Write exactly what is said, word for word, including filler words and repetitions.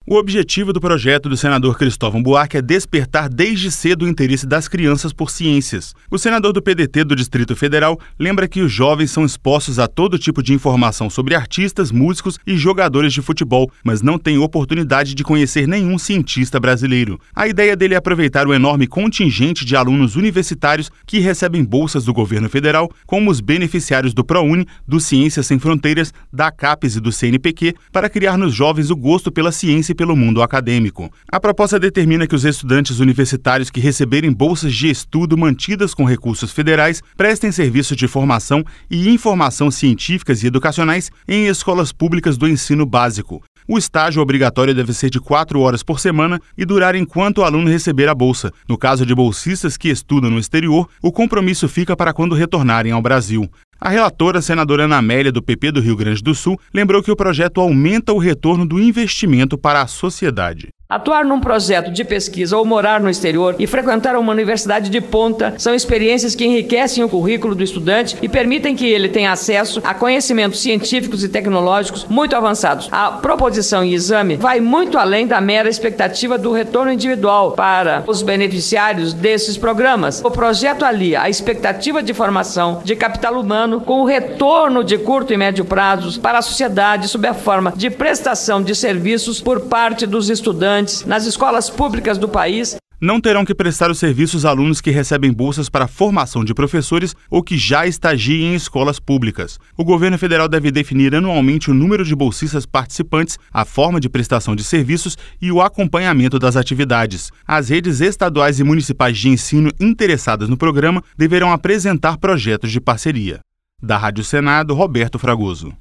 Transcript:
O objetivo do projeto do senador Cristóvão Buarque é despertar desde cedo o interesse das crianças por ciências. O senador do P D T do Distrito Federal lembra que os jovens são expostos a todo tipo de informação sobre artistas, músicos e jogadores de futebol, mas não têm oportunidade de conhecer nenhum cientista brasileiro. A ideia dele é aproveitar o enorme contingente de alunos universitários que recebem bolsas do governo federal, como os beneficiários do ProUni, do Ciências Sem Fronteiras, da CAPES e do C N P Q, para criar nos jovens o gosto pela ciência e pelo mundo acadêmico. A proposta determina que os estudantes universitários que receberem bolsas de estudo mantidas com recursos federais prestem serviços de formação e informação científicas e educacionais em escolas públicas do ensino básico. O estágio obrigatório deve ser de quatro horas por semana e durar enquanto o aluno receber a bolsa. No caso de bolsistas que estudam no exterior, o compromisso fica para quando retornarem ao Brasil. A relatora, senadora Ana Amélia, do P P do Rio Grande do Sul, lembrou que o projeto aumenta o retorno do investimento para a sociedade. Atuar num projeto de pesquisa ou morar no exterior e frequentar uma universidade de ponta são experiências que enriquecem o currículo do estudante e permitem que ele tenha acesso a conhecimentos científicos e tecnológicos muito avançados. A proposição e exame vai muito além da mera expectativa do retorno individual para os beneficiários desses programas. O projeto alia a expectativa de formação de capital humano com o retorno de curto e médio prazos para a sociedade sob a forma de prestação de serviços por parte dos estudantes nas escolas públicas do país. Não terão que prestar os serviços alunos que recebem bolsas para formação de professores ou que já estagiem em escolas públicas. O governo federal deve definir anualmente o número de bolsistas participantes, a forma de prestação de serviços e o acompanhamento das atividades. As redes estaduais e municipais de ensino interessadas no programa deverão apresentar projetos de parceria. Da Rádio Senado, Roberto Fragoso.